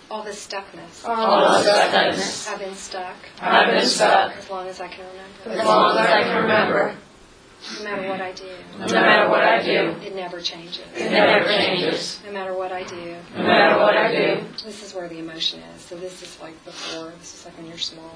All this stuckness. All this stuckness. I've been stuck. I've been stuck. As long as I can remember. As long as I can remember. No matter what I do. No matter what I do. It never changes. It never changes. No matter what I do. No matter what I do. This is where the emotion is. So this is like before. This is like when you're smaller.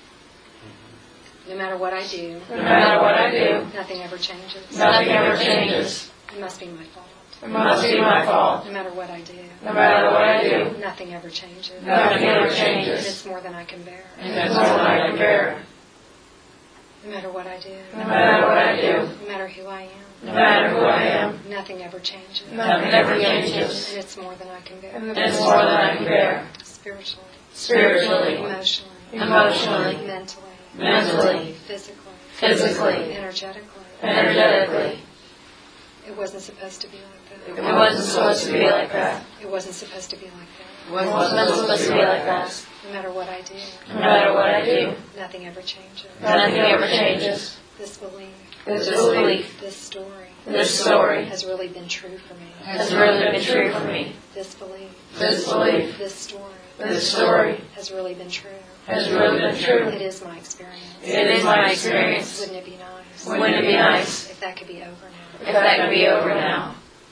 No matter what I do. No matter what I do. Nothing ever changes. Nothing ever changes. It must be my fault. It must be my fault. No matter what I do. No matter what I do. Nothing ever changes. Nothing ever And changes. it's more than I can bear. And it's more than I can bear. No matter what I do. No matter what I do. No matter who I am. No matter who I am. Nothing ever changes. Nothing ever changes. And it's more than I can bear. And it's more than I can bear. Spiritually. Spiritually. Emotionally. Emotionally. Mentally. Mentally. Physically. Physically. Energetically. Energetically. It wasn't supposed to be like that. It wasn't supposed to be like that. It wasn't supposed to be like that. It wasn't supposed to be like that. No matter what I do. No matter what I do. Nothing ever changes. Nothing ever changes. This belief. This belief. This story. This story. Has really been true for me. Has really been true for me. This belief. This belief. This story. This story. Has really been true. Has really been true. It is my experience. It is my experience. Wouldn't it be nice? Wouldn't it be nice if that could be over now? if that could be over now?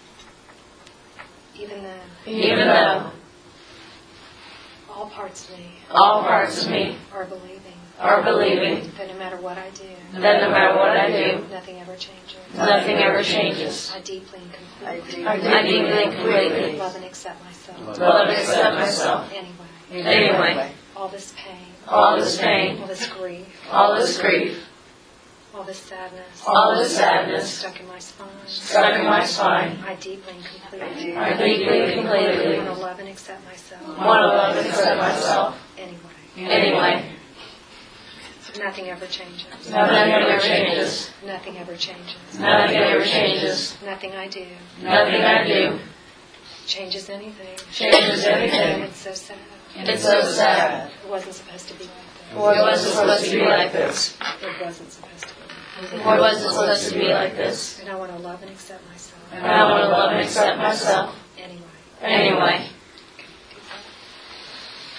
Even then. Even though All parts of me. all parts of me Are believing. are believing That no matter what I do. that no matter what I do, Nothing ever changes. nothing ever changes. I deeply and completely. I deeply and completely Love and accept myself. love and accept myself. Anyway. Anyway, All this pain. all this pain, All this grief. all this grief, All this sadness. all this sadness Stuck in my spine. stuck in my spine, I deeply and completely. I deeply and completely Want to love and accept myself. want to love and accept myself. Anyway. Anyway, Nothing ever changes. nothing ever changes. Nothing ever changes. Nothing ever changes. Nothing I do Nothing I do changes anything. changes And anything. it's so sad. It's so sad. It wasn't supposed to be like It wasn't supposed to be like this. that. It wasn't supposed to be. It wasn't supposed to be like this. And I want to love and accept myself. And I want to love and accept myself. Anyway. Anyway,